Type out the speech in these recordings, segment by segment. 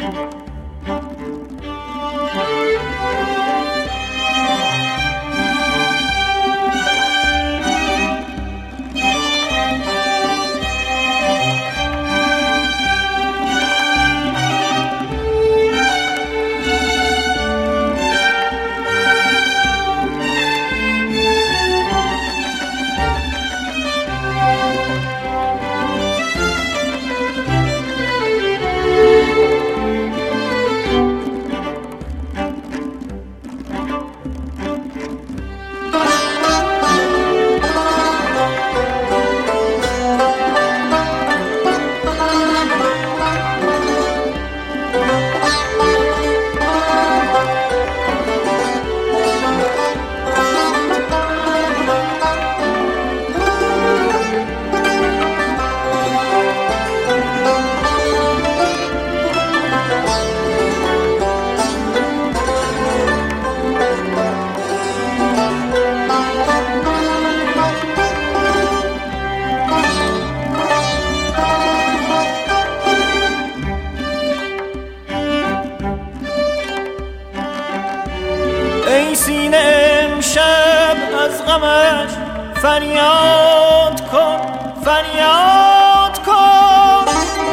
ای سینه امشب از غمش فریاد کن، فریاد کن.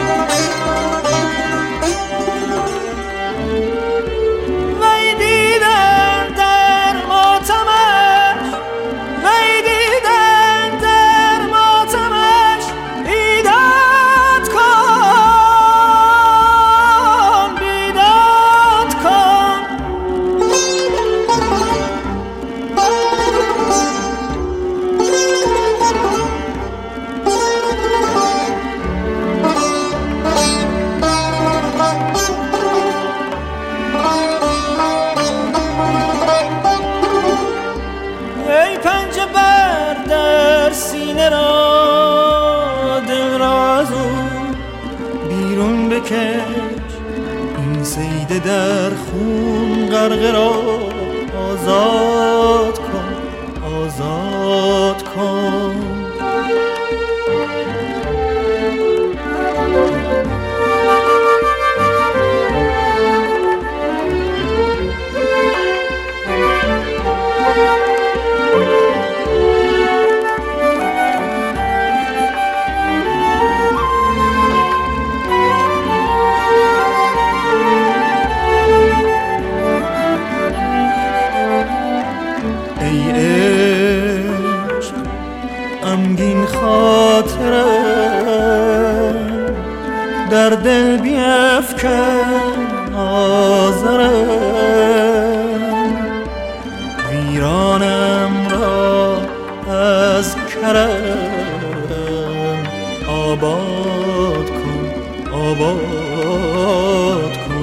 وی دیدن در ماتمش، وی دیدن در ماتمش، بیداد کن، بیداد کن. ای پنجه بر در سینه را، دل را از او بیرون بکش. این صید در خون غرقه را آزاد کن، آزاد کن. غمگین خاطرم در دل بیفکن آزرم. ویرانم را از کرم آباد کن، آباد کن.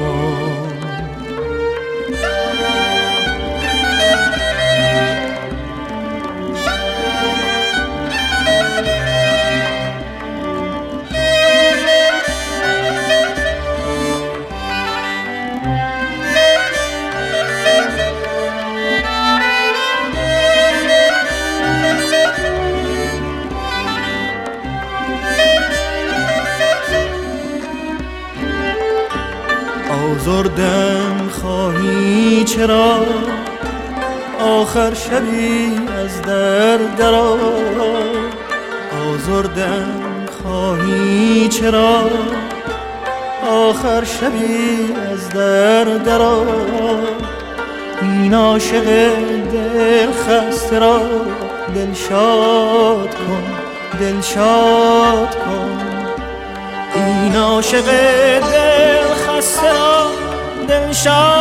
آزردم خواهی چرا، آخر شبی از در درآ. آزردم خواهی چرا، آخر شبی از در درآ. این عاشق دل خسته را دلشاد کن، دلشاد کن. این عاشق دل خسته را دلشاد